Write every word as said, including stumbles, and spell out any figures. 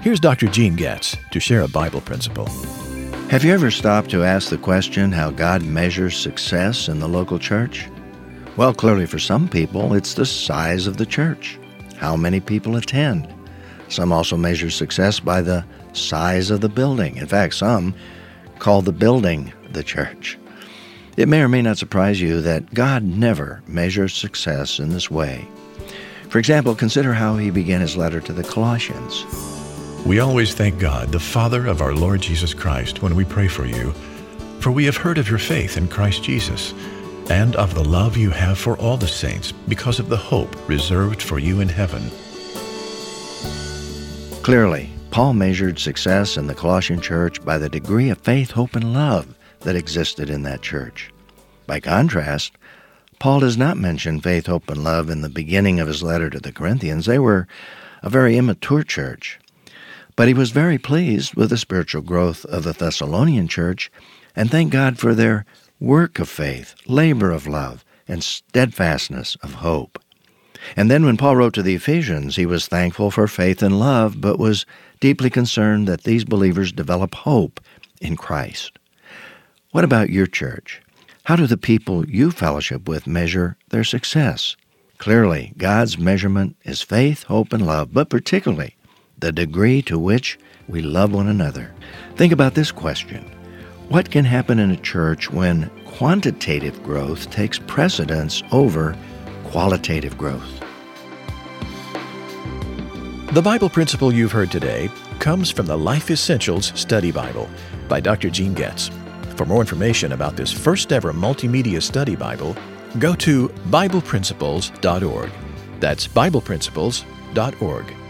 Here's Doctor Gene Getz to share a Bible principle. Have you ever stopped to ask the question how God measures success in the local church? Well, clearly for some people, it's the size of the church, how many people attend. Some also measure success by the size of the building. In fact, some call the building the church. It may or may not surprise you that God never measures success in this way. For example, consider how he began his letter to the Colossians. We always thank God, the Father of our Lord Jesus Christ, when we pray for you, for we have heard of your faith in Christ Jesus, and of the love you have for all the saints, because of the hope reserved for you in heaven. Clearly, Paul measured success in the Colossian church by the degree of faith, hope, and love that existed in that church. By contrast, Paul does not mention faith, hope, and love in the beginning of his letter to the Corinthians. They were a very immature church. But he was very pleased with the spiritual growth of the Thessalonian church and thanked God for their work of faith, labor of love, and steadfastness of hope. And then when Paul wrote to the Ephesians, he was thankful for faith and love, but was deeply concerned that these believers develop hope in Christ. What about your church? How do the people you fellowship with measure their success? Clearly, God's measurement is faith, hope, and love, but particularly the degree to which we love one another. Think about this question. What can happen in a church when quantitative growth takes precedence over qualitative growth? The Bible principle you've heard today comes from the Life Essentials Study Bible by Doctor Gene Getz. For more information about this first-ever multimedia study Bible, go to Bible Principles dot org. That's Bible Principles dot org.